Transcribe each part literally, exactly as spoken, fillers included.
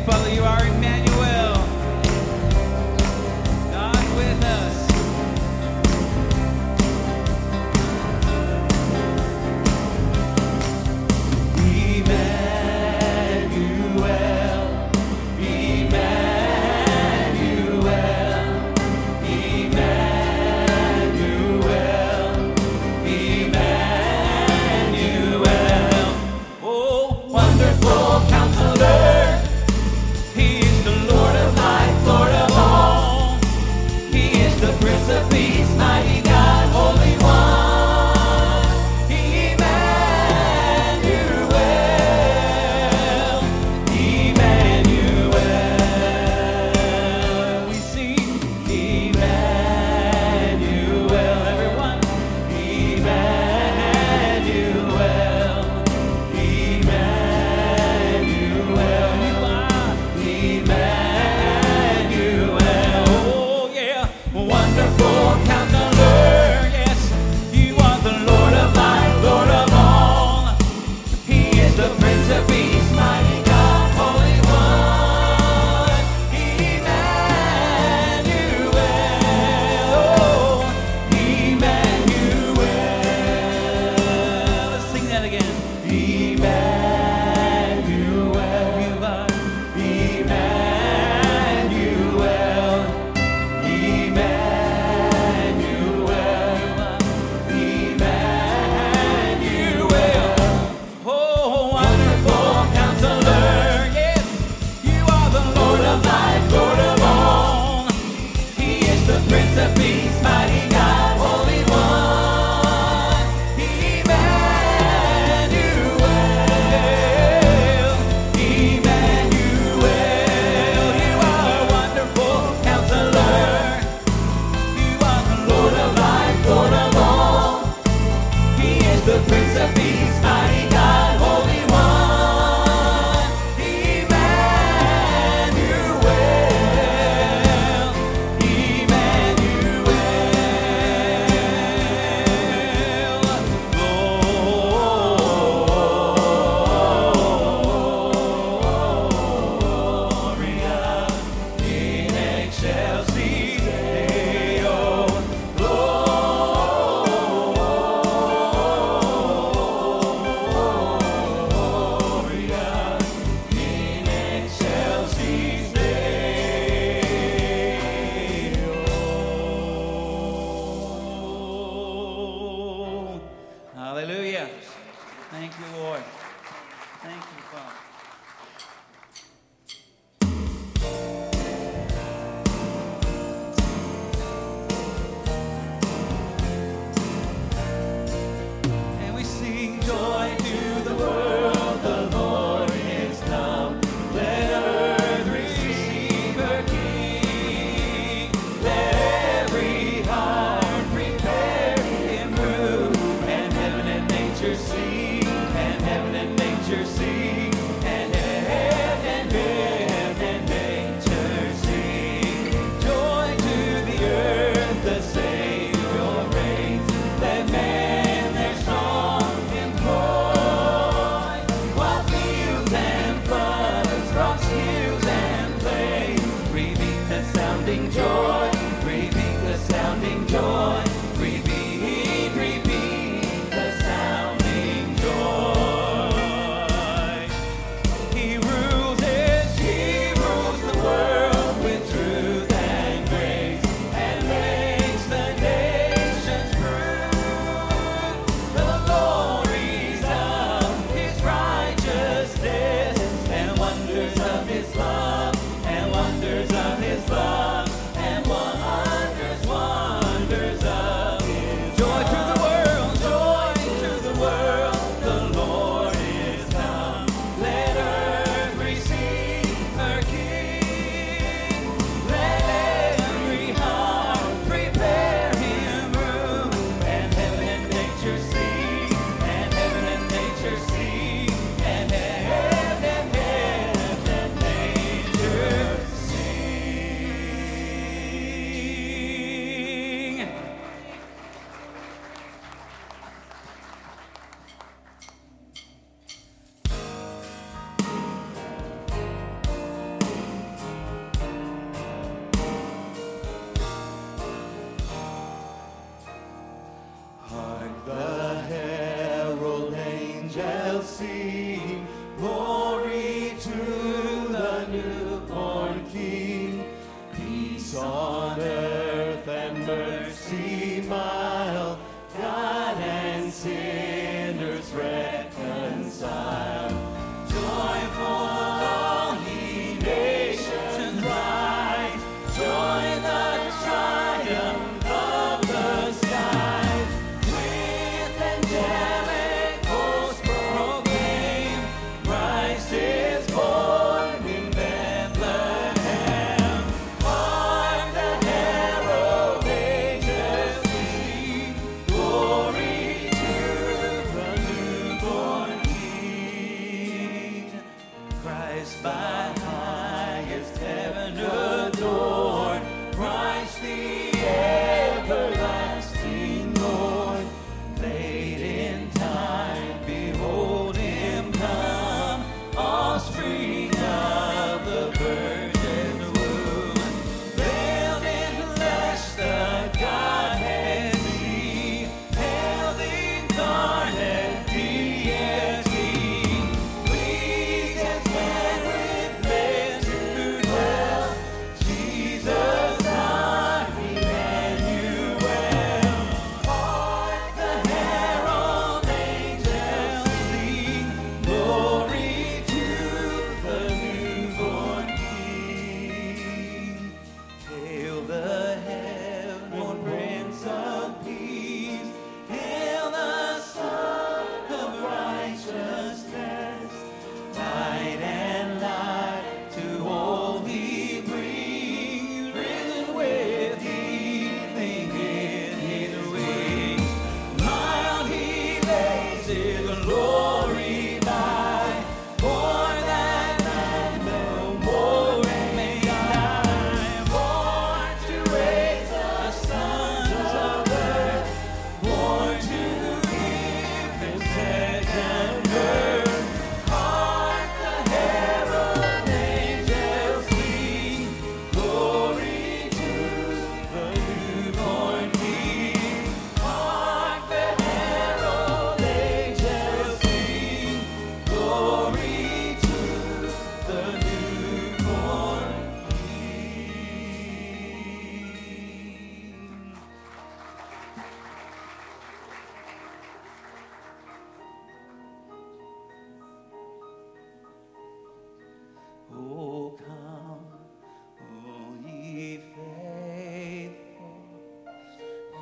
Father, you are Emmanuel, God with us. Wonderful.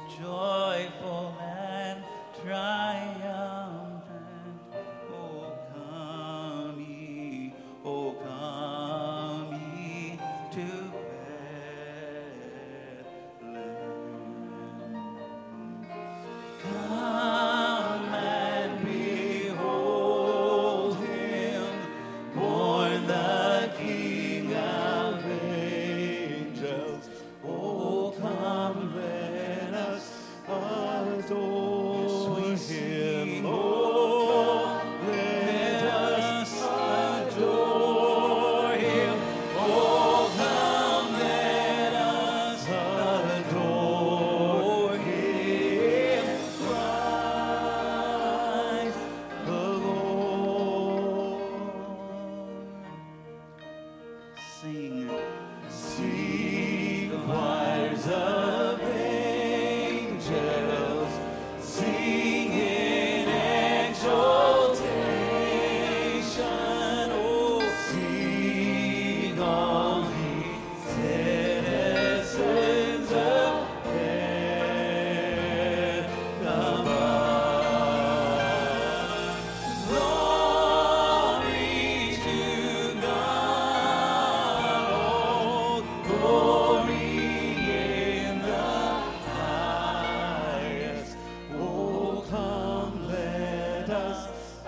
joyful and triumphant. Oh, come ye, oh, come ye to Bethlehem. Come and behold him, born the King of angels. Oh, come, let us adore him. Oh, let us adore him. Oh, come, let us adore him. Christ the Lord. Sing, sing, choirs of angels, sing in exaltation. Oh, sing all ye citizens of heaven above. Glory to God, glory in the highest. Oh, come, let us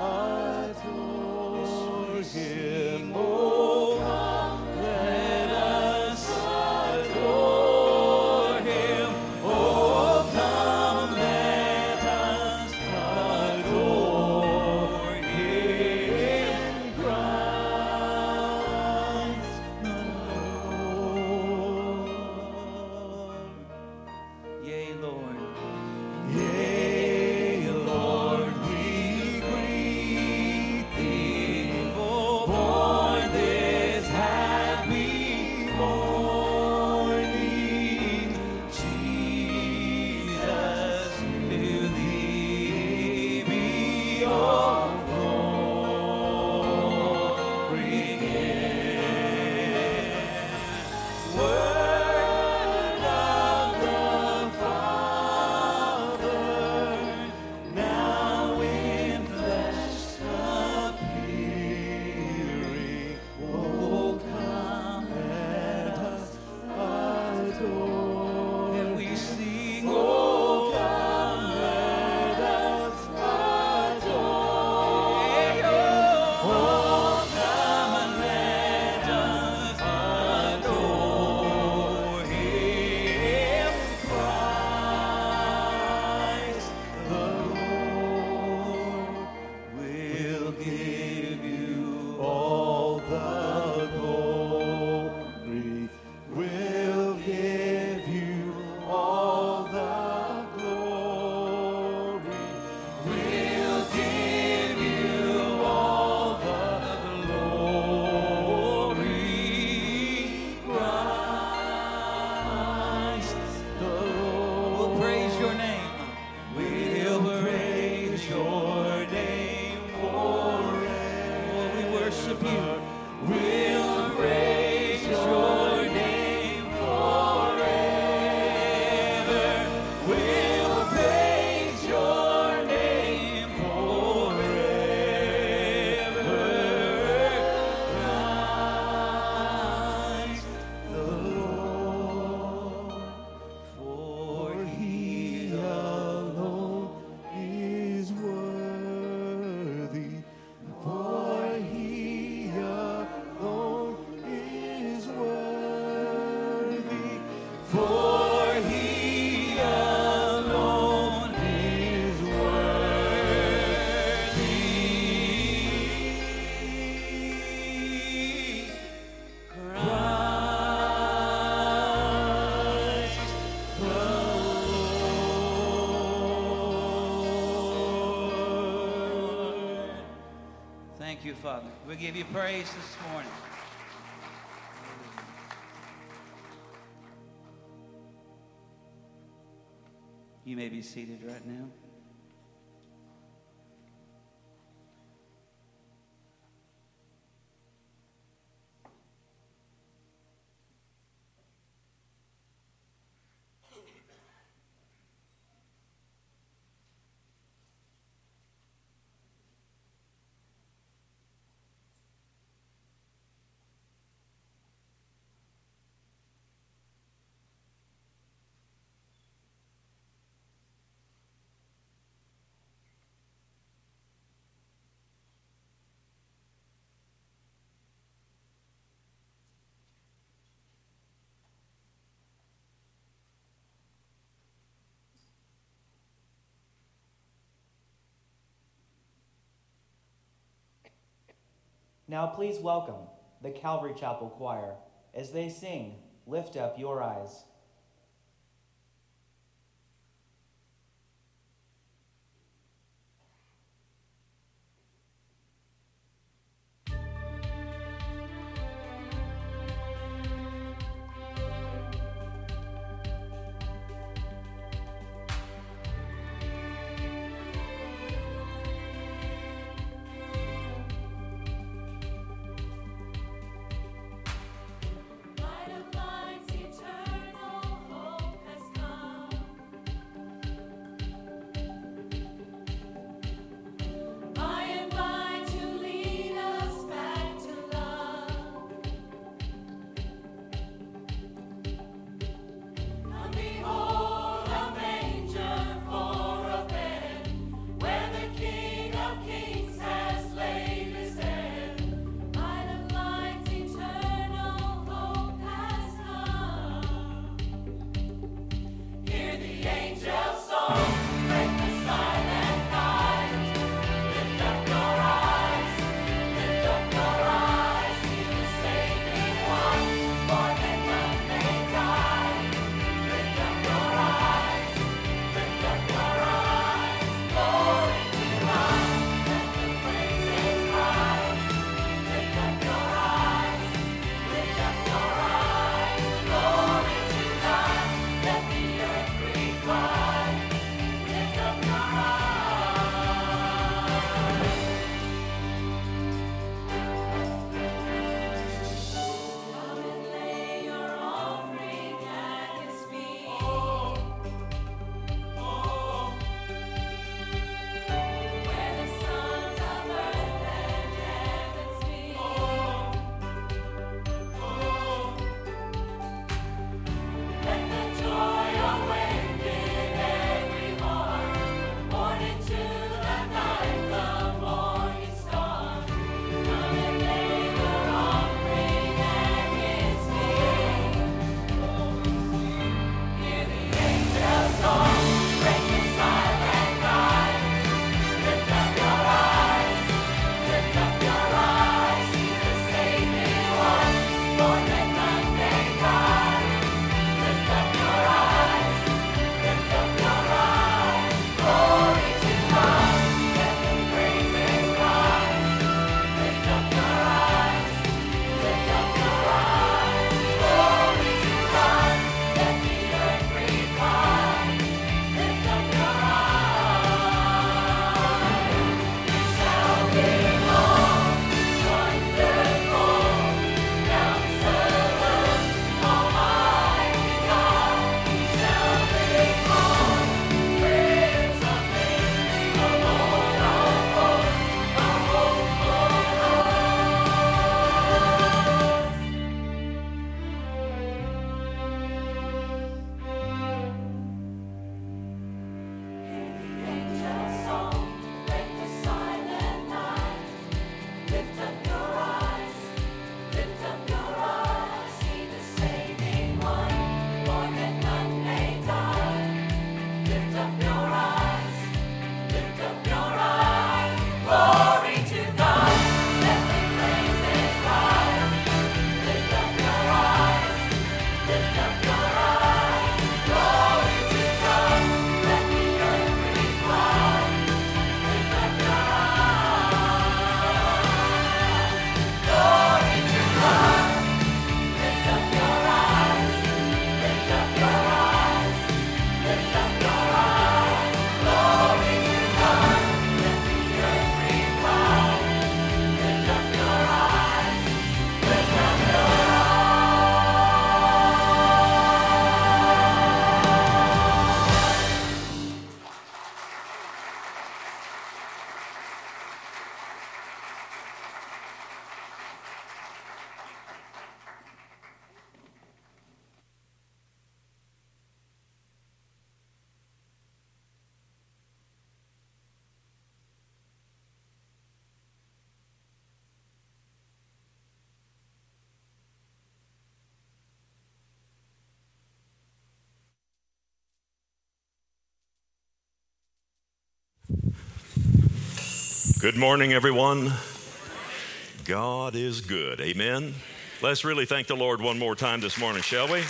adore him. Oh, come, let us adore him. Oh, come, let us adore him. Christ the Lord. Yea, Lord. Yea, Lord, we greet thee. Oh, born this happy morning, Jesus, to thee be all glory given. Word of the Father, now in flesh appearing. Oh, come, let us adore. And we sing, oh, come, let us adore. Oh, come and let us adore him. Christ the Lord will give you all the glory. Will give you all the glory. Will give you all the glory. Christ the Lord. We'll praise your name. We'll praise your name forever. Oh, we worship you. We'll praise your name forever. We'll praise your name forever. Christ the Lord, for he alone is worthy. For he alone is worthy. For he alone is worthy. Christ the Lord. Thank you, Father. We give you praise this morning. You may be seated right now. Now please welcome the Calvary Chapel Choir as they sing, "Lift Up Your Eyes." Good morning, everyone. God is good. Amen. Let's really thank the Lord one more time this morning, shall we?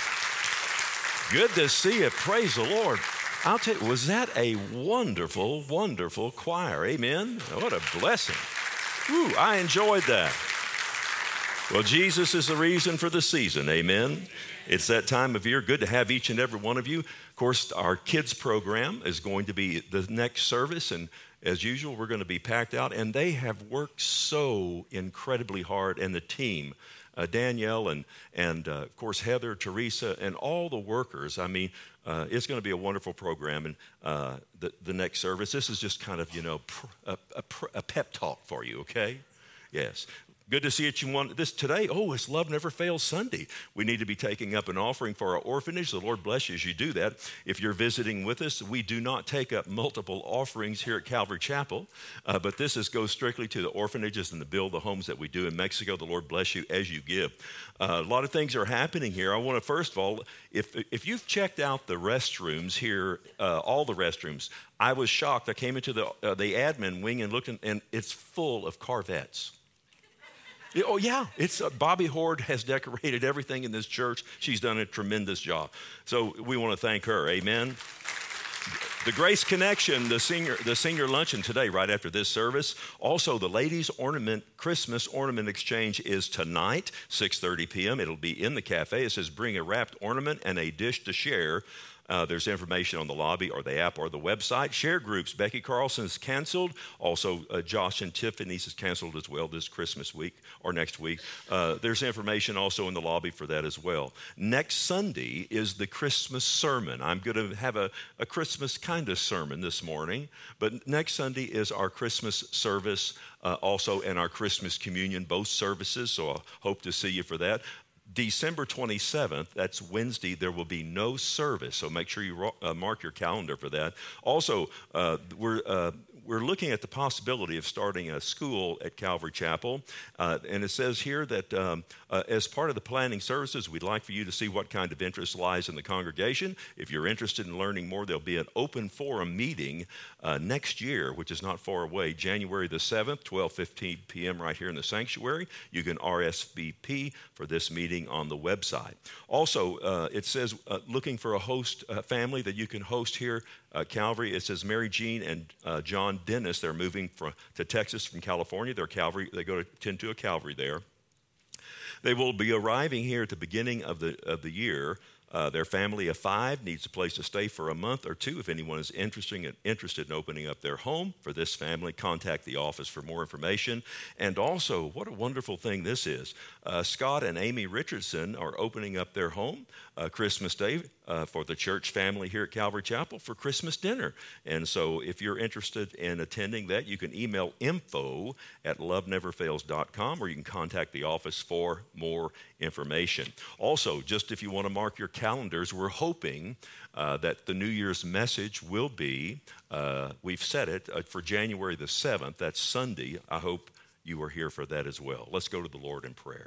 Good to see you. Praise the Lord. I'll tell you, was that a wonderful, wonderful choir? Amen. What a blessing. Woo, I enjoyed that. Well, Jesus is the reason for the season. Amen. It's that time of year. Good to have each and every one of you. Of course, our kids program is going to be the next service, and as usual, we're going to be packed out, and they have worked so incredibly hard, and the team, uh, Danielle and, and uh, of course, Heather, Teresa, and all the workers. I mean, uh, it's going to be a wonderful program, and uh, the, the next service, this is just kind of, you know, pr- a, a, a pep talk for you, okay? Yes. Good to see it. You want this today? Oh, it's Love Never Fails Sunday. We need to be taking up an offering for our orphanage. The Lord bless you as you do that. If you're visiting with us, we do not take up multiple offerings here at Calvary Chapel, uh, but this is goes strictly to the orphanages and the build the homes that we do in Mexico. The Lord bless you as you give. Uh, a lot of things are happening here. I want to first of all, if if you've checked out the restrooms here, uh, all the restrooms, I was shocked. I came into the uh, the admin wing and looked, in, and it's full of Corvettes. Oh, yeah. It's uh, Bobby Horde has decorated everything in this church. She's done a tremendous job. So we want to thank her. Amen. The Grace Connection, the senior, the senior luncheon today, right after this service. Also, the Ladies Ornament, Christmas Ornament Exchange is tonight, six thirty p.m. It'll be in the cafe. It says, bring a wrapped ornament and a dish to share. Uh, there's information on the lobby or the app or the website. Share groups. Becky Carlson's canceled. Also, uh, Josh and Tiffany's is canceled as well this Christmas week or next week. Uh, there's information also in the lobby for that as well. Next Sunday is the Christmas sermon. I'm going to have a, a Christmas kind of sermon this morning, but next Sunday is our Christmas service, uh, also, and our Christmas communion, both services, so I hope to see you for that. December twenty-seventh, that's Wednesday, there will be no service, so make sure you uh, mark your calendar for that. Also, uh, we're uh, we're looking at the possibility of starting a school at Calvary Chapel, uh, and it says here that um, uh, as part of the planning services, we'd like for you to see what kind of interest lies in the congregation. If you're interested in learning more, there'll be an open forum meeting uh, next year, which is not far away, January the seventh, twelve fifteen p.m. right here in the sanctuary. You can R S V P for this meeting on the website. Also, uh, it says uh, looking for a host uh, family that you can host here uh, Calvary. It says Mary Jean and uh, John Dennis. They're moving from, to Texas from California. They're Calvary. They go to tend to a Calvary there. They will be arriving here at the beginning of the of the year. Uh, their family of five needs a place to stay for a month or two. If anyone is interesting, interested in opening up their home for this family, contact the office for more information. And also, what a wonderful thing this is. Uh, Scott and Amy Richardson are opening up their home uh, Christmas Day uh, for the church family here at Calvary Chapel for Christmas dinner. And so if you're interested in attending that, you can email info at love never fails dot com, or you can contact the office for more information. Also, just if you want to mark your calendars, we're hoping uh, that the New Year's message will be, uh, we've set it uh, for January the seventh, that's Sunday. I hope you are here for that as well. Let's go to the Lord in prayer.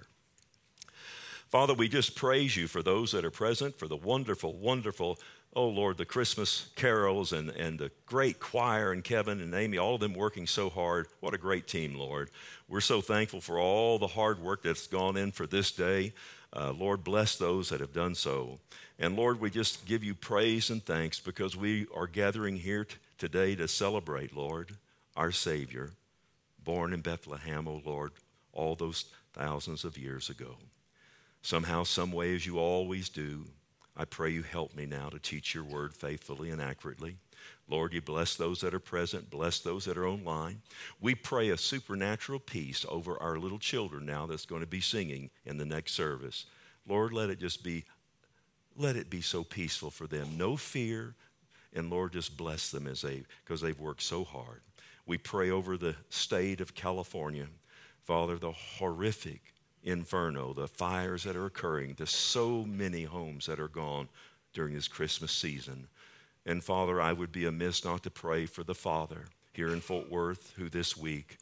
Father, we just praise you for those that are present, for the wonderful, wonderful, oh Lord, the Christmas carols and, and the great choir and Kevin and Amy, all of them working so hard. What a great team, Lord. We're so thankful for all the hard work that's gone in for this day. Uh, Lord, bless those that have done so. And Lord, we just give you praise and thanks because we are gathering here t- today to celebrate, Lord, our Savior, born in Bethlehem, oh Lord, all those thousands of years ago. Somehow, some way, as you always do, I pray you help me now to teach your word faithfully and accurately. Lord, you bless those that are present, bless those that are online. We pray a supernatural peace over our little children now that's going to be singing in the next service. Lord, let it just be, let it be so peaceful for them. No fear, and Lord, just bless them as they, because they've worked so hard. We pray over the state of California. Father, the horrific inferno, the fires that are occurring, the so many homes that are gone during this Christmas season. And Father, I would be amiss not to pray for the father here in Fort Worth who this week,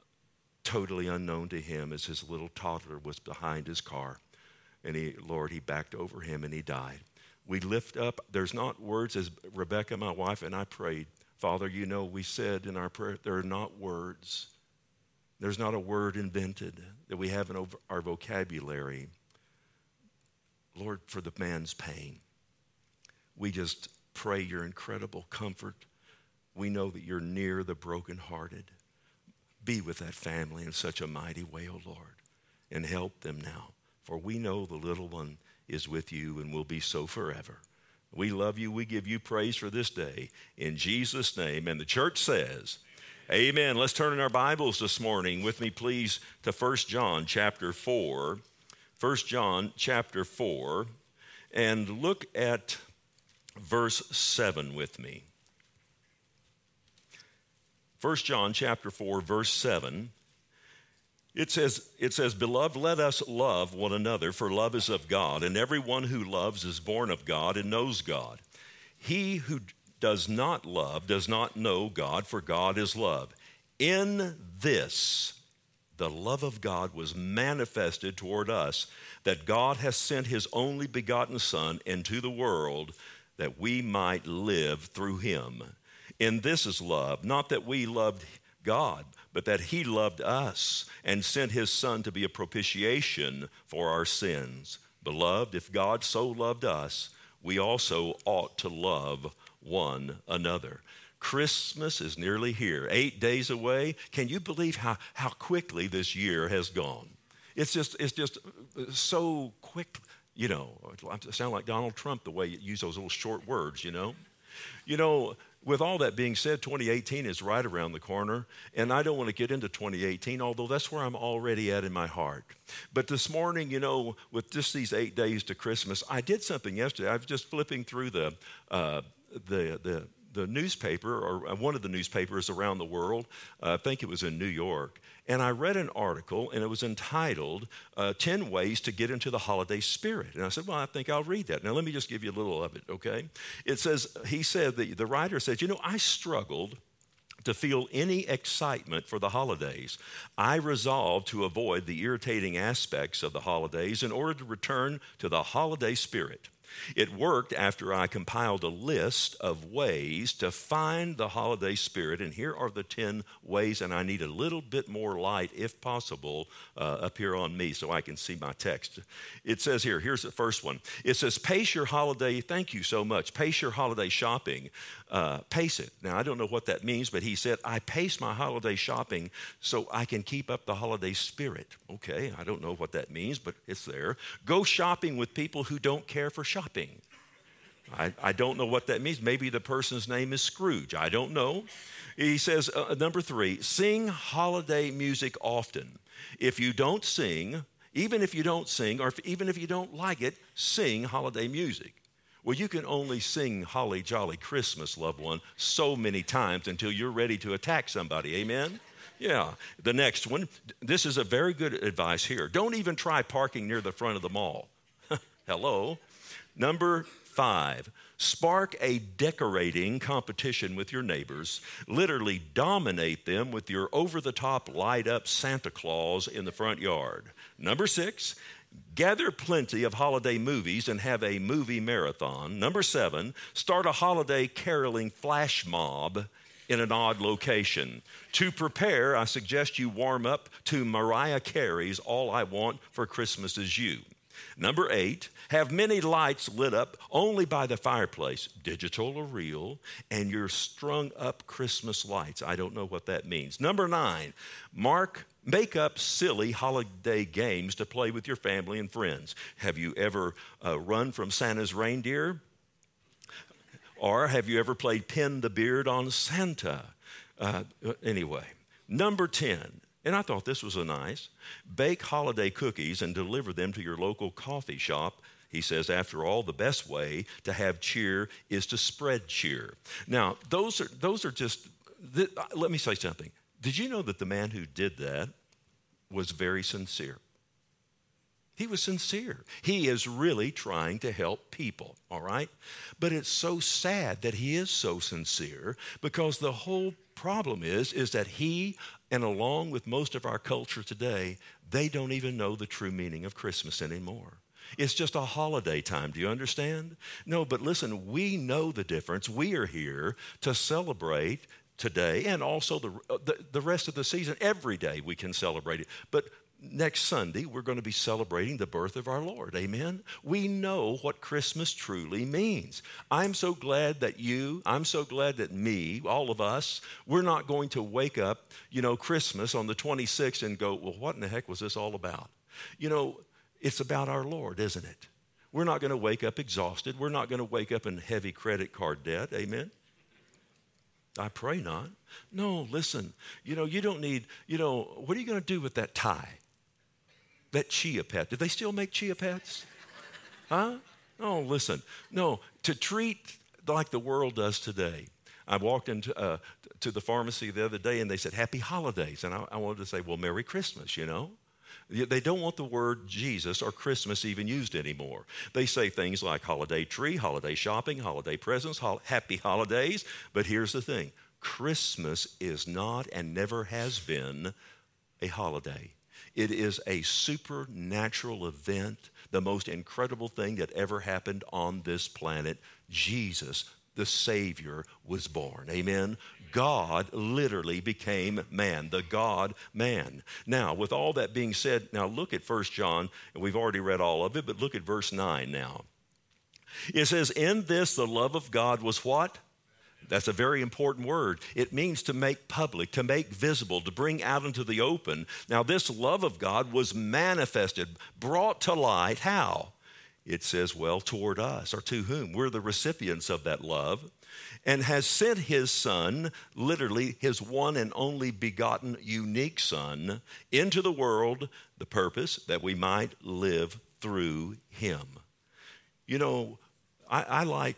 totally unknown to him, as his little toddler was behind his car. And he, Lord, he backed over him and he died. We lift up, there's not words, as Rebecca, my wife, and I prayed. Father, you know, we said in our prayer, there are not words There's not a word invented that we have in our vocabulary, Lord, for the man's pain. We just pray your incredible comfort. We know that you're near the brokenhearted. Be with that family in such a mighty way, O Lord, and help them now. For we know the little one is with you and will be so forever. We love you. We give you praise for this day. In Jesus' name. And the church says, amen. Let's turn in our Bibles this morning with me, please, to First John chapter four. First John chapter four. And look at verse seven with me. First John chapter four, verse seven. It says, it says, Beloved, let us love one another, for love is of God, and everyone who loves is born of God and knows God. He who does not love does not know God, for God is love. In this, the love of God was manifested toward us, that God has sent his only begotten Son into the world, that we might live through him. In this is love, not that we loved God, but that he loved us and sent his Son to be a propitiation for our sins. Beloved, if God so loved us, we also ought to love one another. Christmas is nearly here, eight days away. Can you believe how, how quickly this year has gone? It's just, it's just so quick, you know. I sound like Donald Trump the way you use those little short words, you know. You know, with all that being said, twenty eighteen is right around the corner, and I don't want to get into twenty eighteen, although that's where I'm already at in my heart. But this morning, you know, with just these eight days to Christmas, I did something yesterday. I was just flipping through the uh, the the the newspaper, or one of the newspapers around the world. Uh, I think it was in New York. And I read an article, and it was entitled, uh, ten Ways to Get into the Holiday Spirit. And I said, well, I think I'll read that. Now, let me just give you a little of it, okay? It says, he said, the, the writer said, you know, I struggled to feel any excitement for the holidays. I resolved to avoid the irritating aspects of the holidays in order to return to the holiday spirit. It worked after I compiled a list of ways to find the holiday spirit, and here are the ten ways, and I need a little bit more light, if possible, uh, up here on me so I can see my text. It says here, here's the first one. It says, pace your holiday, thank you so much, pace your holiday shopping. Uh, pace it. Now, I don't know what that means, but he said, I pace my holiday shopping so I can keep up the holiday spirit. Okay, I don't know what that means, but it's there. Go shopping with people who don't care for shopping. Shopping. I, I don't know what that means. Maybe the person's name is Scrooge. I don't know. He says, uh, number three, sing holiday music often. If you don't sing, even if you don't sing, or if, even if you don't like it, sing holiday music. Well, you can only sing Holly Jolly Christmas, loved one, so many times until you're ready to attack somebody. Amen? Yeah. The next one, this is a very good advice here. Don't even try parking near the front of the mall. Hello. Number five, spark a decorating competition with your neighbors. Literally dominate them with your over-the-top light-up Santa Claus in the front yard. Number six, gather plenty of holiday movies and have a movie marathon. Number seven, start a holiday caroling flash mob in an odd location. To prepare, I suggest you warm up to Mariah Carey's All I Want for Christmas Is You. Number eight, have many lights lit up only by the fireplace, digital or real, and your strung up Christmas lights. I don't know what that means. Number nine, mark, make up silly holiday games to play with your family and friends. Have you ever uh, run from Santa's reindeer? Or have you ever played pin the beard on Santa? Uh, anyway, number ten. And I thought this was a nice. Bake holiday cookies and deliver them to your local coffee shop. He says, after all, the best way to have cheer is to spread cheer. Now, those are those are just, th- let me say something. Did you know that the man who did that was very sincere? He was sincere. He is really trying to help people, all right? But it's so sad that he is so sincere, because the whole problem is, is that he, and along with most of our culture today, they don't even know the true meaning of Christmas anymore. It's just a holiday time. Do you understand? No, but listen, we know the difference. We are here to celebrate today and also the, the, the rest of the season. Every day we can celebrate it. But next Sunday, we're going to be celebrating the birth of our Lord. Amen? We know what Christmas truly means. I'm so glad that you, I'm so glad that me, all of us, we're not going to wake up, you know, Christmas on the twenty-sixth and go, well, what in the heck was this all about? You know, it's about our Lord, isn't it? We're not going to wake up exhausted. We're not going to wake up in heavy credit card debt. Amen? I pray not. No, listen, you know, you don't need, you know, what are you going to do with that tie? That chia pet. Do they still make chia pets? Huh? No, listen. No, to treat like the world does today. I walked into uh, to the pharmacy the other day and they said, Happy Holidays. And I, I wanted to say, well, Merry Christmas, you know. They don't want the word Jesus or Christmas even used anymore. They say things like holiday tree, holiday shopping, holiday presents, ho- happy holidays. But here's the thing. Christmas is not and never has been a holiday. It is a supernatural event, the most incredible thing that ever happened on this planet. Jesus, the Savior, was born. Amen? God literally became man, the God-man. Now, with all that being said, now look at First John, and we've already read all of it, but look at verse nine now. It says, in this the love of God was what? That's a very important word. It means to make public, to make visible, to bring out into the open. Now, this love of God was manifested, brought to light. How? It says, well, toward us, or to whom? We're the recipients of that love, and has sent his son, literally his one and only begotten, unique son, into the world, the purpose that we might live through him. You know, I, I like,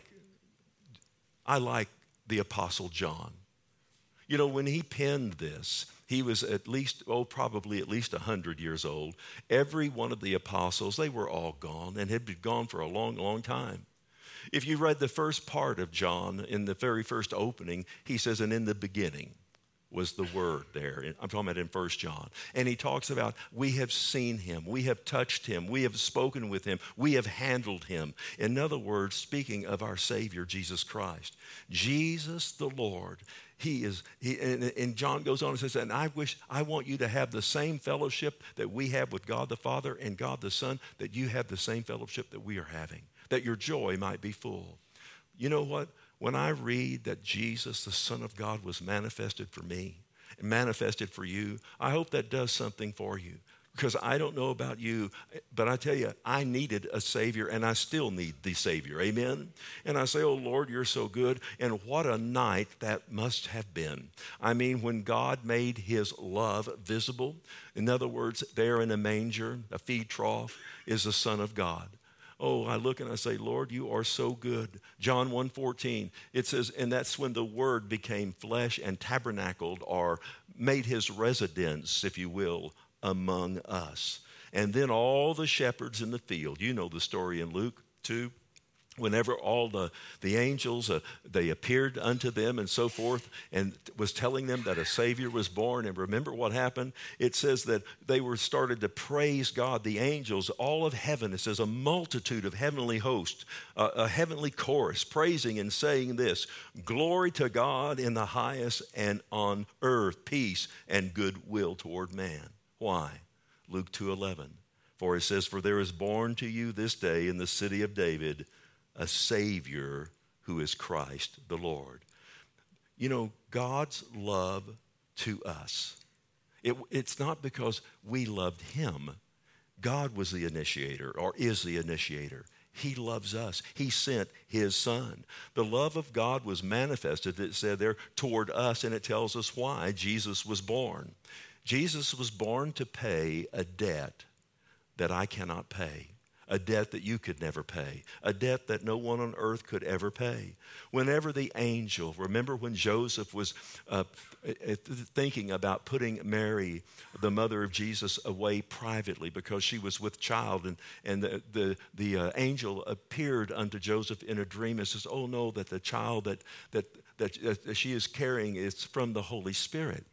I like the Apostle John. You know, when he penned this, he was at least, oh, probably at least one hundred years old. Every one of the apostles, they were all gone and had been gone for a long, long time. If you read the first part of John, in the very first opening, he says, and in the beginning was the Word there. I'm talking about in First John. And he talks about, we have seen him, we have touched him, we have spoken with him, we have handled him. In other words, speaking of our Savior, Jesus Christ. Jesus the Lord. He is, he, and, and John goes on and says, and I wish, I want you to have the same fellowship that we have with God the Father and God the Son, that you have the same fellowship that we are having, that your joy might be full. You know what? When I read that Jesus, the Son of God, was manifested for me, and manifested for you, I hope that does something for you. Because I don't know about you, but I tell you, I needed a Savior, and I still need the Savior. Amen? And I say, oh, Lord, you're so good. And what a night that must have been. I mean, when God made his love visible, in other words, there in a manger, a feed trough, is the Son of God. Oh, I look and I say, Lord, you are so good. John one fourteen, it says, and that's when the Word became flesh and tabernacled, or made his residence, if you will, among us. And then all the shepherds in the field, you know the story in Luke two, whenever all the, the angels, uh, they appeared unto them and so forth, and was telling them that a Savior was born. And remember what happened? It says that they were started to praise God, the angels, all of heaven. It says a multitude of heavenly hosts, uh, a heavenly chorus, praising and saying this, glory to God in the highest, and on earth peace and goodwill toward man. Why? Luke two eleven. For it says, for there is born to you this day in the city of David a Savior who is Christ the Lord. You know, God's love to us, it, it's not because we loved him. God was the initiator, or is the initiator. He loves us. He sent his son. The love of God was manifested, it said there, toward us, and it tells us why Jesus was born. Jesus was born to pay a debt that I cannot pay. A debt that you could never pay. A debt that no one on earth could ever pay. Whenever the angel, remember when Joseph was uh, thinking about putting Mary, the mother of Jesus, away privately because she was with child, and, and the, the, the uh, angel appeared unto Joseph in a dream and says, oh no, that the child that, that, that, that she is carrying is from the Holy Spirit.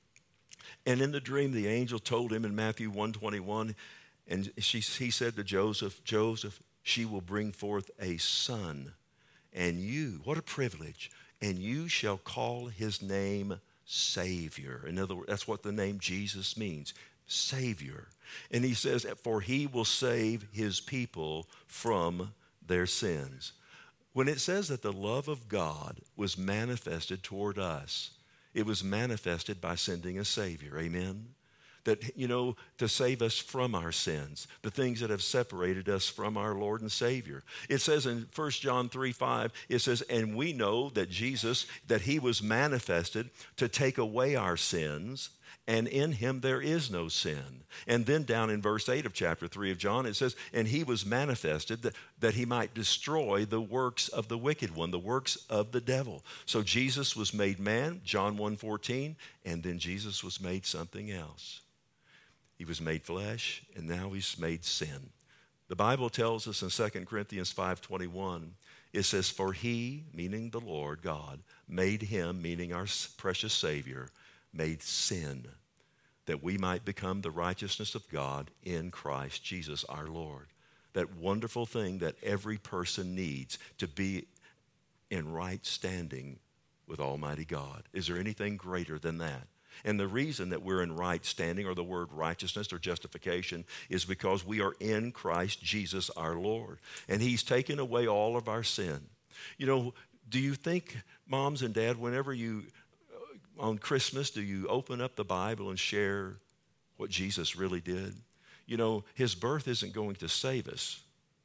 And in the dream, the angel told him in Matthew one twenty-one, and she, he said to Joseph, Joseph, she will bring forth a son, and you, what a privilege, and you shall call his name Savior. In other words, that's what the name Jesus means, Savior. And he says, for he will save his people from their sins. When it says that the love of God was manifested toward us, it was manifested by sending a Savior. Amen? That, you know, to save us from our sins, the things that have separated us from our Lord and Savior. It says in First John three five, it says, and we know that Jesus, that he was manifested to take away our sins, and in him there is no sin. And then down in verse eight of chapter three of John, it says, and he was manifested that, that he might destroy the works of the wicked one, the works of the devil. So Jesus was made man, John one fourteen, and then Jesus was made something else. He was made flesh, and now he's made sin. The Bible tells us in Second Corinthians five twenty-one, it says, for he, meaning the Lord God, made him, meaning our precious Savior, made sin, that we might become the righteousness of God in Christ Jesus our Lord. That wonderful thing that every person needs to be in right standing with Almighty God. Is there anything greater than that? And the reason that we're in right standing, or the word righteousness or justification, is because we are in Christ Jesus our Lord. And he's taken away all of our sin. You know, do you think, moms and dad, whenever you, on Christmas, do you open up the Bible and share what Jesus really did? You know, his birth isn't going to save us.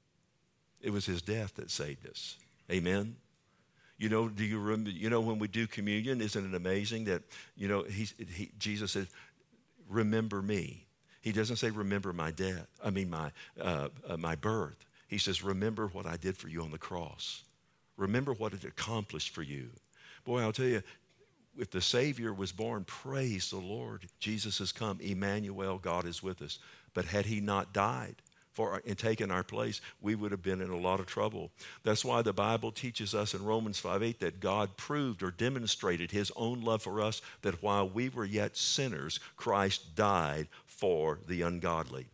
It was his death that saved us. Amen? You know, do you remember, you know, when we do communion, isn't it amazing that, you know, he, he, Jesus said, remember me. He doesn't say, remember my death, I mean, my, uh, uh, my birth. He says, remember what I did for you on the cross. Remember what it accomplished for you. Boy, I'll tell you, if the Savior was born, praise the Lord. Jesus has come. Emmanuel, God is with us. But had he not died for and taken our place, we would have been in a lot of trouble. That's why the Bible teaches us in Romans five eight that God proved or demonstrated his own love for us, that while we were yet sinners, Christ died for the ungodly.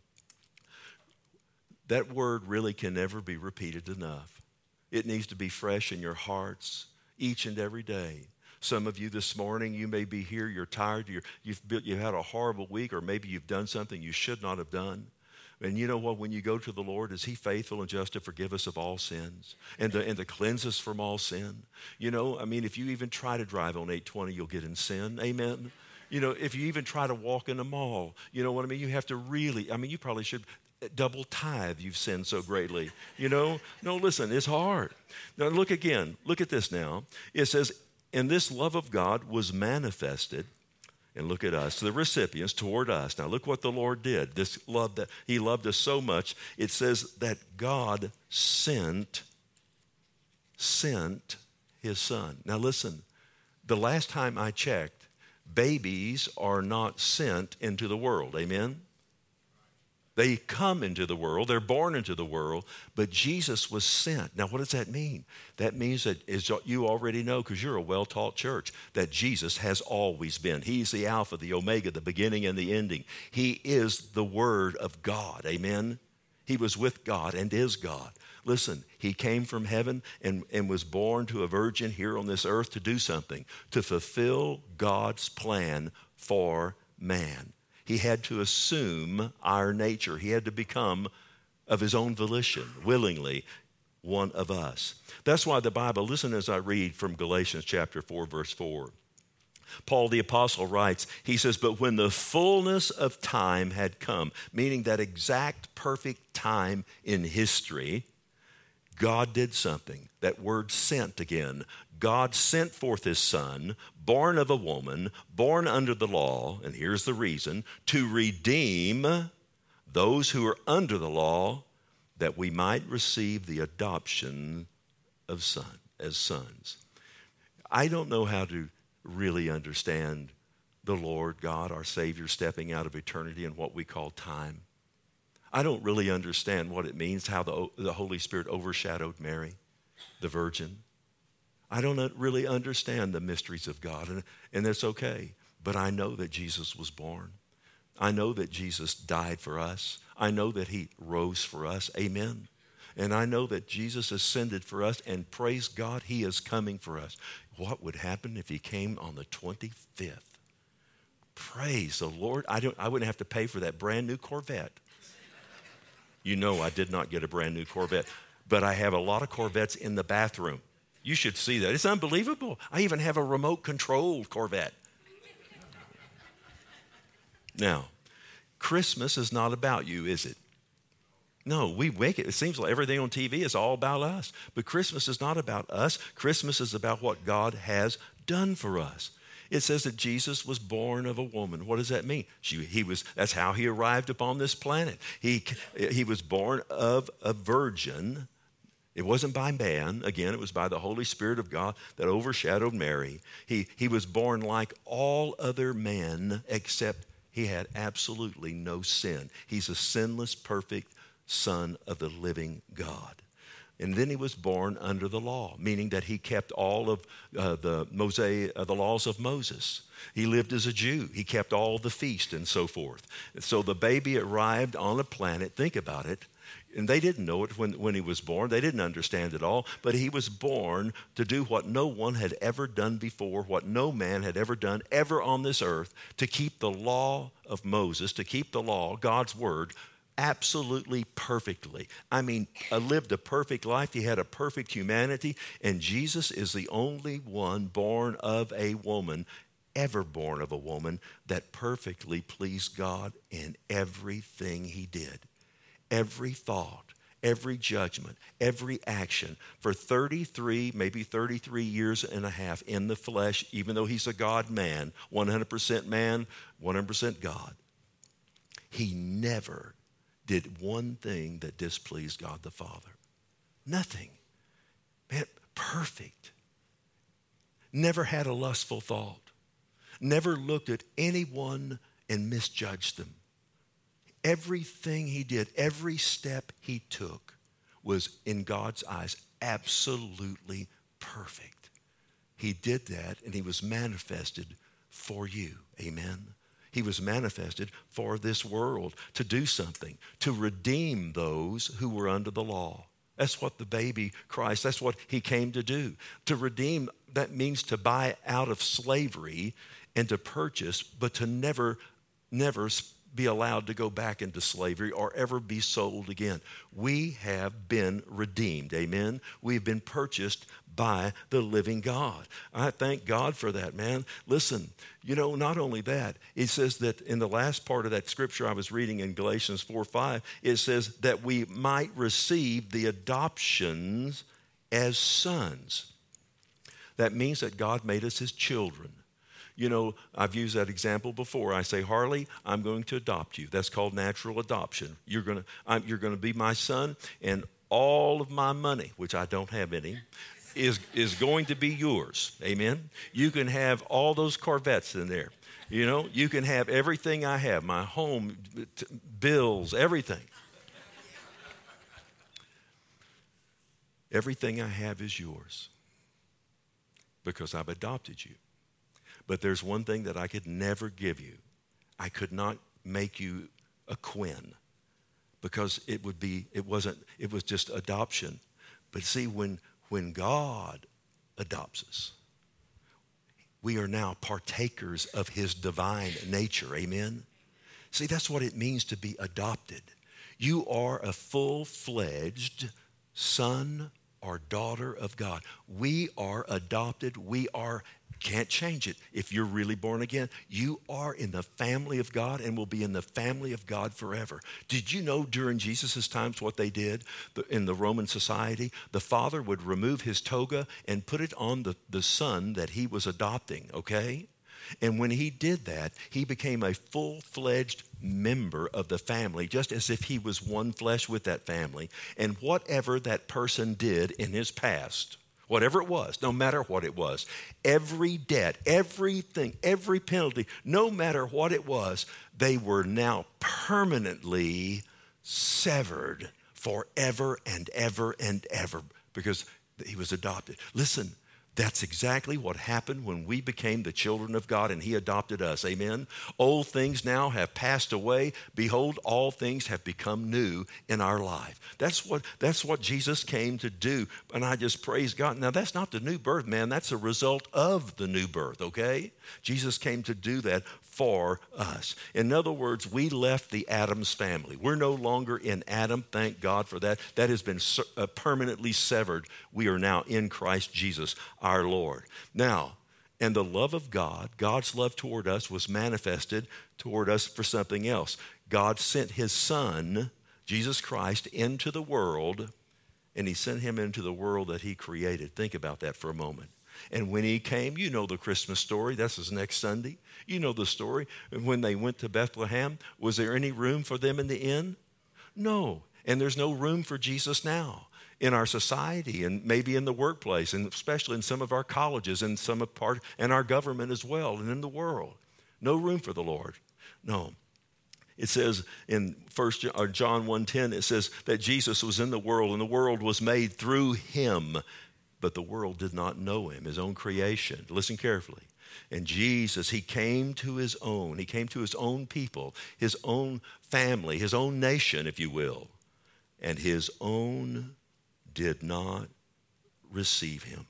That word really can never be repeated enough. It needs to be fresh in your hearts each and every day. Some of you this morning, you may be here, you're tired, you're, you've, built, you've had a horrible week, or maybe you've done something you should not have done. And you know what? When you go to the Lord, is he faithful and just to forgive us of all sins and to, and to cleanse us from all sin? You know, I mean, if you even try to drive on eight twenty, you'll get in sin. Amen? You know, if you even try to walk in a mall, you know what I mean? You have to really, I mean, you probably should double tithe. You've sinned so greatly. You know? No, listen, it's hard. Now, look again. Look at this now. It says, and this love of God was manifested. And look at us, the recipients toward us. Now look what the Lord did. This love that he loved us so much. It says that God sent, sent his son. Now listen, the last time I checked, babies are not sent into the world. Amen? They come into the world, they're born into the world, but Jesus was sent. Now, what does that mean? That means that, as you already know, because you're a well-taught church, that Jesus has always been. He's the Alpha, the Omega, the beginning and the ending. He is the Word of God, amen? He was with God and is God. Listen, he came from heaven and, and was born to a virgin here on this earth to do something, to fulfill God's plan for man. He had to assume our nature. He had to become, of his own volition, willingly, one of us. That's why the Bible, listen as I read from Galatians chapter four, verse four. Paul the apostle writes, he says, but when the fullness of time had come, meaning that exact perfect time in history, God did something. That word sent again. God sent forth his son, born of a woman, born under the law, and here's the reason, to redeem those who are under the law, that we might receive the adoption of son, as sons. I don't know how to really understand the Lord God, our Savior, stepping out of eternity in what we call time. I don't really understand what it means, how the, the Holy Spirit overshadowed Mary, the virgin. I don't really understand the mysteries of God, and, and that's okay. But I know that Jesus was born. I know that Jesus died for us. I know that he rose for us. Amen. And I know that Jesus ascended for us, and praise God, he is coming for us. what would happen if he came on the twenty-fifth? Praise the Lord. I, don't, I wouldn't have to pay for that brand new Corvette. You know I did not get a brand new Corvette, but I have a lot of Corvettes in the bathroom. You should see that. It's unbelievable. I even have a remote-controlled Corvette. Now, Christmas is not about you, is it? No, we make it. It seems like everything on T V is all about us. But Christmas is not about us. Christmas is about what God has done for us. It says that Jesus was born of a woman. What does that mean? She, he was. That's how he arrived upon this planet. He, he was born of a virgin. It wasn't by man. Again, it was by the Holy Spirit of God that overshadowed Mary. He, he was born like all other men, except he had absolutely no sin. He's a sinless, perfect Son of the living God. And then he was born under the law, meaning that he kept all of uh, the Mosaic, uh, the laws of Moses. He lived as a Jew. He kept all the feast and so forth. So the baby arrived on a planet, think about it, and they didn't know it when, when he was born. They didn't understand it all, but he was born to do what no one had ever done before, what no man had ever done ever on this earth, to keep the law of Moses, to keep the law, God's word, absolutely perfectly. I mean, uh, lived a perfect life. He had a perfect humanity, and Jesus is the only one born of a woman, ever born of a woman, that perfectly pleased God in everything he did. Every thought, every judgment, every action. For thirty-three, maybe thirty-three years and a half in the flesh, even though he's a God-man, one hundred percent man, one hundred percent God, he never did one thing that displeased God the Father. Nothing. Man, perfect. Never had a lustful thought. Never looked at anyone and misjudged them. Everything he did, every step he took was, in God's eyes, absolutely perfect. He did that, and he was manifested for you. Amen. He was manifested for this world to do something, to redeem those who were under the law. That's what the baby Christ, that's what he came to do. To redeem, that means to buy out of slavery and to purchase, but to never, never be allowed to go back into slavery or ever be sold again. We have been redeemed. Amen. We've been purchased by the living God. I thank God for that, man. Listen, you know, not only that, it says that in the last part of that scripture I was reading in Galatians four five, it says that we might receive the adoptions as sons. That means that God made us his children. You know, I've used that example before. I say, Harley, I'm going to adopt you. That's called natural adoption. You're going to, I'm, you're going to be my son, and all of my money, which I don't have any, is, is going to be yours. Amen? You can have all those Corvettes in there. You know, you can have everything I have, my home, t- bills, everything. Everything I have is yours because I've adopted you. But there's one thing that I could never give you. I could not make you a Quinn because it would be, it wasn't, it was just adoption. But see, when, when God adopts us, we are now partakers of his divine nature. Amen? See, that's what it means to be adopted. You are a full-fledged son or daughter of God. We are adopted. We are Can't change it. If you're really born again, you are in the family of God and will be in the family of God forever. Did you know during Jesus' times what they did in the Roman society? The father would remove his toga and put it on the, the son that he was adopting, okay? And when he did that, he became a full-fledged member of the family, just as if he was one flesh with that family. And whatever that person did in his past, whatever it was, no matter what it was, every debt, everything, every penalty, no matter what it was, they were now permanently severed forever and ever and ever because he was adopted. Listen, That's exactly what happened when we became the children of God and he adopted us. Amen. Old things now have passed away. Behold, all things have become new in our life. That's what, that's what Jesus came to do. And I just praise God. Now, that's not the new birth, man. That's a result of the new birth, okay? Jesus came to do that for us. In other words, we left the Adam's family. We're no longer in Adam. Thank God for that. That has been uh, permanently severed. We are now in Christ Jesus, our Lord. Now, and the love of God, God's love toward us was manifested toward us for something else. God sent his Son, Jesus Christ, into the world, and he sent him into the world that he created. Think about that for a moment. And when he came, you know the Christmas story. That's his next Sunday. You know the story. And when they went to Bethlehem, was there any room for them in the inn? No. And there's no room for Jesus now in our society and maybe in the workplace, and especially in some of our colleges and some of part and our government as well, and in the world. No room for the Lord. No. It says in First John one ten, it says that Jesus was in the world, and the world was made through him, but the world did not know him, his own creation. Listen carefully. And Jesus, he came to his own. He came to his own people, his own family, his own nation, if you will. And his own did not receive him.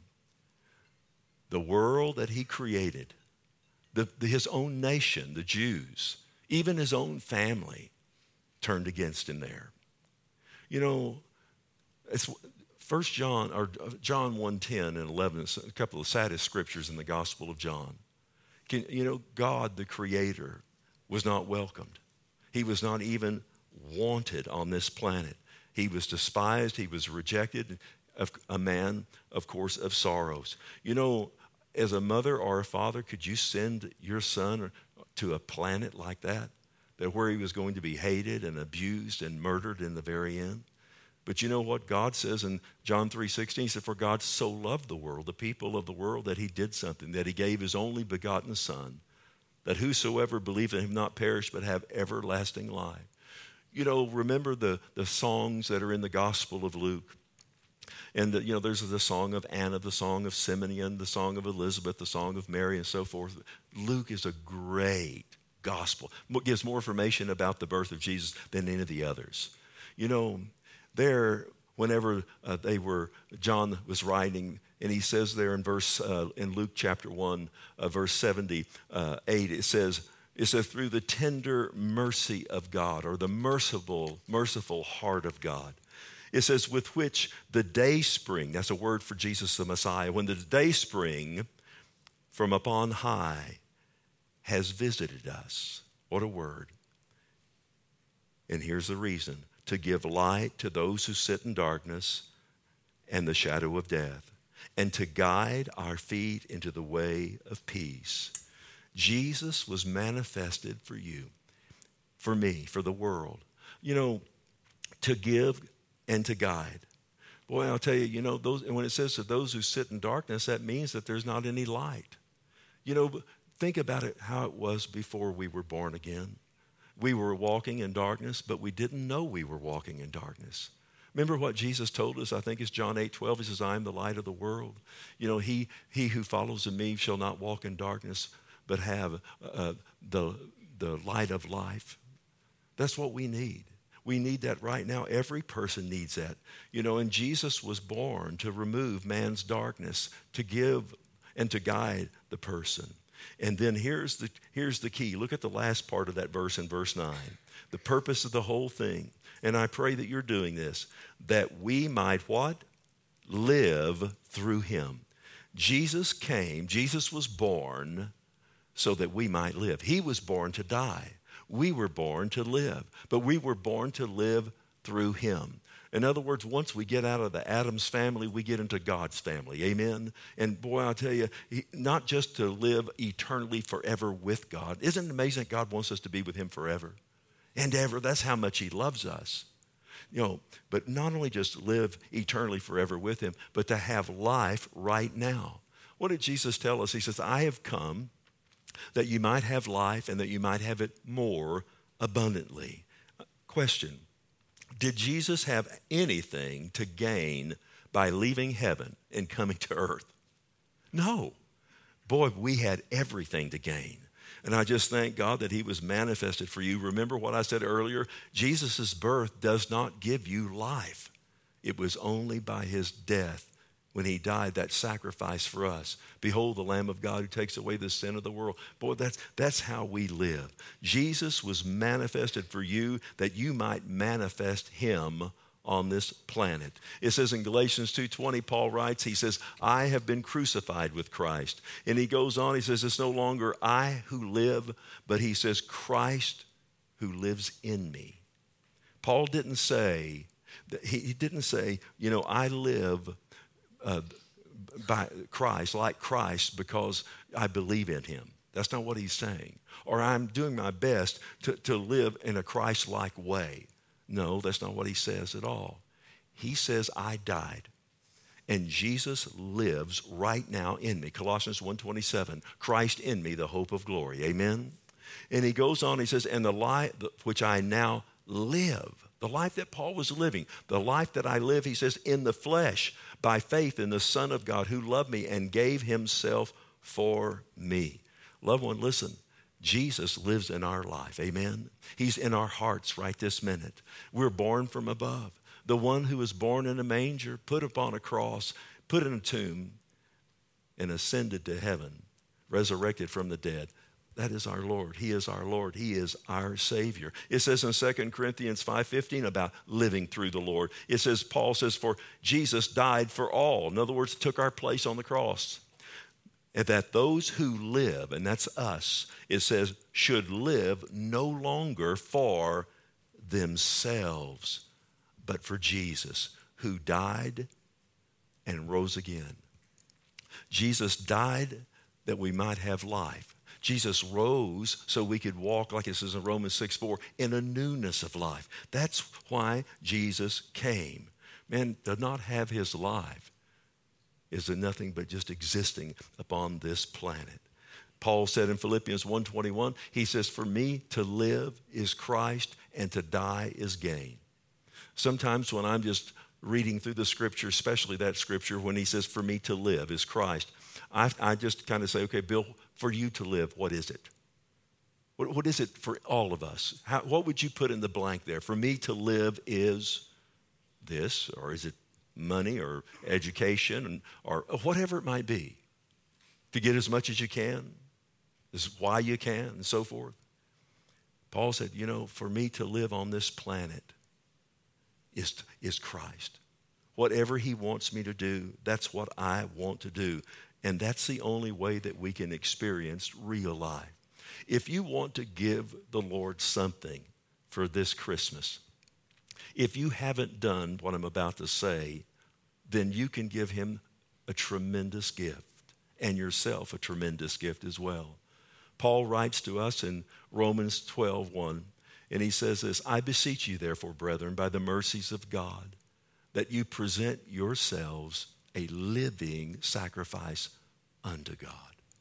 The world that he created, the, the, his own nation, the Jews, even his own family turned against him there. You know, it's First John or John one ten and eleven, a couple of saddest scriptures in the Gospel of John. Can, you know, God, the Creator, was not welcomed. He was not even wanted on this planet. He was despised. He was rejected. A man, of course, of sorrows. You know, as a mother or a father, could you send your son to a planet like that, that where he was going to be hated and abused and murdered in the very end? But you know what God says in John three sixteen? He said, for God so loved the world, the people of the world, that he did something, that he gave his only begotten Son, that whosoever believeth in him not perish but have everlasting life. You know, remember the, the songs that are in the Gospel of Luke. And, the, you know, there's the song of Anna, the song of Simeon, the song of Elizabeth, the song of Mary, and so forth. Luke is a great gospel. It gives more information about the birth of Jesus than any of the others. You know, there, whenever uh, they were, John was writing, and he says there in verse, uh, in Luke chapter one, uh, verse seventy-eight, it says, it says, through the tender mercy of God, or the merciful, merciful heart of God. It says, with which the day spring, that's a word for Jesus the Messiah, when the day spring from upon high has visited us. What a word. And here's the reason. To give light to those who sit in darkness and the shadow of death, and to guide our feet into the way of peace. Jesus was manifested for you, for me, for the world. You know, to give and to guide. Boy, I'll tell you, you know, those, and when it says to those who sit in darkness, that means that there's not any light. You know, think about it, how it was before we were born again. We were walking in darkness, but we didn't know we were walking in darkness. Remember what Jesus told us, I think it's John eight twelve. He says, I am the light of the world. You know, he, he who follows in me shall not walk in darkness, but have uh, the, the light of life. That's what we need. We need that right now. Every person needs that. You know, and Jesus was born to remove man's darkness, to give and to guide the person. And then here's the, here's the key. Look at the last part of that verse in verse nine. The purpose of the whole thing. And I pray that you're doing this. That we might what? Live through him. Jesus came, Jesus was born so that we might live. He was born to die. We were born to live. But we were born to live through him. In other words, once we get out of the Adam's family, we get into God's family. Amen? And boy, I'll tell you, not just to live eternally forever with God. Isn't it amazing that God wants us to be with him forever and ever? That's how much he loves us. You know, but not only just live eternally forever with him, but to have life right now. What did Jesus tell us? He says, I have come that you might have life and that you might have it more abundantly. Question. Did Jesus have anything to gain by leaving heaven and coming to earth? No. Boy, we had everything to gain. And I just thank God that he was manifested for you. Remember what I said earlier? Jesus' birth does not give you life. It was only by his death when he died, that sacrifice for us. Behold the Lamb of God who takes away the sin of the world. Boy, that's, that's how we live. Jesus was manifested for you that you might manifest him on this planet. It says in Galatians two twenty, Paul writes, he says, I have been crucified with Christ. And he goes on, he says, it's no longer I who live, but he says, Christ who lives in me. Paul didn't say, he, he didn't say, you know, I live uh, by Christ, like Christ, because I believe in him. That's not what he's saying. Or I'm doing my best to, to live in a Christ-like way. No, that's not what he says at all. He says, I died, and Jesus lives right now in me. Colossians one twenty-seven, Christ in me, the hope of glory. Amen? And he goes on, he says, and the life which I now live, the life that Paul was living, the life that I live, he says, in the flesh, by faith in the Son of God who loved me and gave himself for me. Loved one, listen. Jesus lives in our life, amen? He's in our hearts right this minute. We're born from above. The one who was born in a manger, put upon a cross, put in a tomb, and ascended to heaven, resurrected from the dead. That is our Lord. He is our Lord. He is our Savior. It says in Second Corinthians five fifteen about living through the Lord. It says, Paul says, for Jesus died for all. In other words, took our place on the cross. And that those who live, and that's us, it says, should live no longer for themselves, but for Jesus, who died and rose again. Jesus died that we might have life. Jesus rose so we could walk, like it says in Romans six four, in a newness of life. That's why Jesus came. Man, to not have his life is nothing but just existing upon this planet. Paul said in Philippians one twenty-one, he says, for me to live is Christ and to die is gain. Sometimes when I'm just reading through the scripture, especially that scripture, when he says, for me to live is Christ, I, I just kind of say, okay, Bill, for you to live, what is it? What, what is it for all of us? How, what would you put in the blank there? For me to live is this, or is it money or education or whatever it might be, to get as much as you can, is why you can, and so forth. Paul said, you know, for me to live on this planet is, is Christ. Whatever he wants me to do, that's what I want to do. And that's the only way that we can experience real life. If you want to give the Lord something for this Christmas, if you haven't done what I'm about to say, then you can give him a tremendous gift and yourself a tremendous gift as well. Paul writes to us in Romans twelve one, and he says this, I beseech you therefore, brethren, by the mercies of God, that you present yourselves a living sacrifice unto God.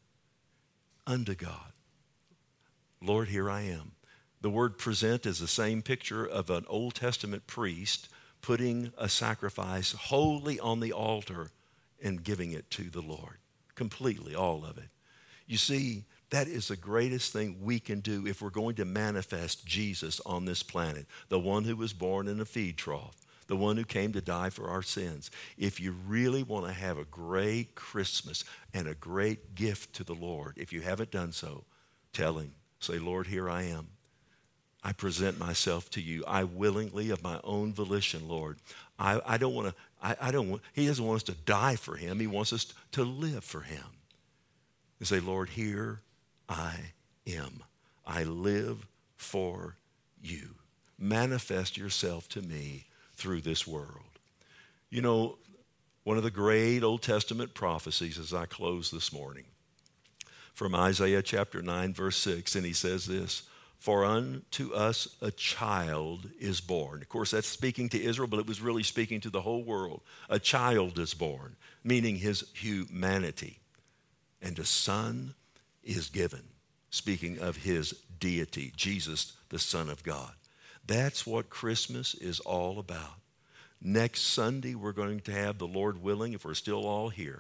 Unto God. Lord, here I am. The word present is the same picture of an Old Testament priest putting a sacrifice wholly on the altar and giving it to the Lord. Completely, all of it. You see, that is the greatest thing we can do if we're going to manifest Jesus on this planet. The one who was born in a feed trough. The one who came to die for our sins. If you really want to have a great Christmas and a great gift to the Lord, if you haven't done so, tell him. Say, Lord, here I am. I present myself to you. I willingly, of my own volition, Lord. I, I don't want to, I, I don't want, he doesn't want us to die for him. He wants us to live for him. And say, Lord, here I am. I live for you. Manifest yourself to me through this world. You know, one of the great Old Testament prophecies as I close this morning, from Isaiah chapter nine, verse six, and he says this, for unto us a child is born. Of course, that's speaking to Israel, but it was really speaking to the whole world. A child is born, meaning his humanity. And a son is given, speaking of his deity, Jesus, the Son of God. That's what Christmas is all about. Next Sunday, we're going to have, the Lord willing, if we're still all here,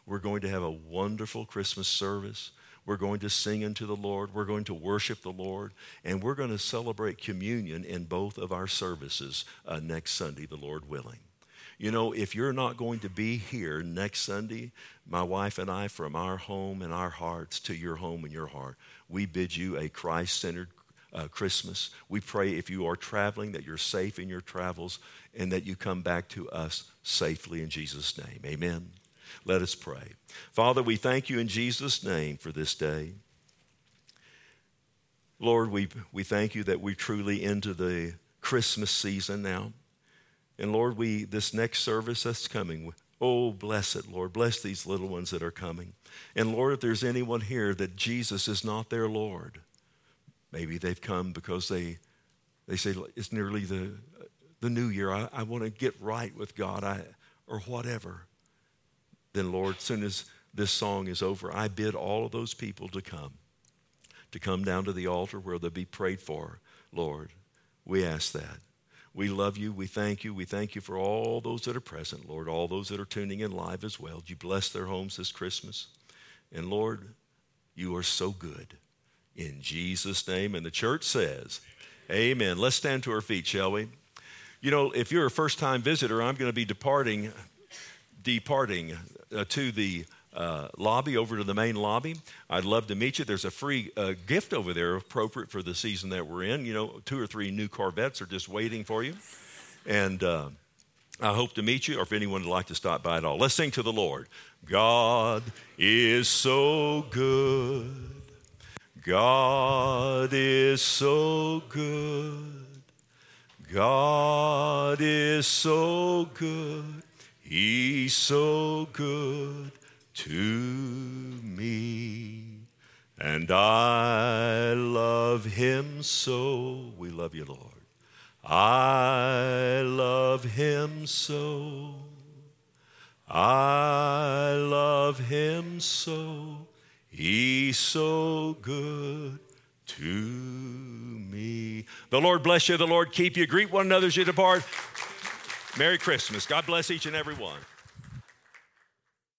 We're going to have a wonderful Christmas service. We're going to sing unto the Lord. We're going to worship the Lord. And we're going to celebrate communion in both of our services uh, next Sunday, the Lord willing. You know, if you're not going to be here next Sunday, my wife and I, from our home and our hearts to your home and your heart, we bid you a Christ-centered uh, Christmas. We pray if you are traveling that you're safe in your travels and that you come back to us safely in Jesus' name. Amen. Let us pray. Father, we thank you in Jesus' name for this day. Lord, we, we thank you that we're truly into the Christmas season now. And Lord, we this next service that's coming, oh, bless it, Lord. Bless these little ones that are coming. And Lord, if there's anyone here that Jesus is not their Lord, maybe they've come because they they say, it's nearly the, the new year. I, I want to get right with God I, or whatever. Then, Lord, as soon as this song is over, I bid all of those people to come, to come down to the altar where they'll be prayed for, Lord. We ask that. We love you. We thank you. We thank you for all those that are present, Lord, all those that are tuning in live as well. You bless their homes this Christmas. And Lord, you are so good. In Jesus' name. And the church says, amen. Let's stand to our feet, shall we? You know, if you're a first-time visitor, I'm going to be departing, departing uh, to the Uh, lobby, over to the main lobby. I'd love to meet you. There's a free uh, gift over there appropriate for the season that we're in. You know, two or three new Corvettes are just waiting for you. And uh, I hope to meet you, or if anyone would like to stop by at all. Let's sing to the Lord. God is so good. God is so good. God is so good. He's so good to me, and I love him so. We love you, Lord. I love him so. I love him so. He's so good to me. The Lord bless you. The Lord keep you. Greet one another as you depart. Merry Christmas. God bless each and every one.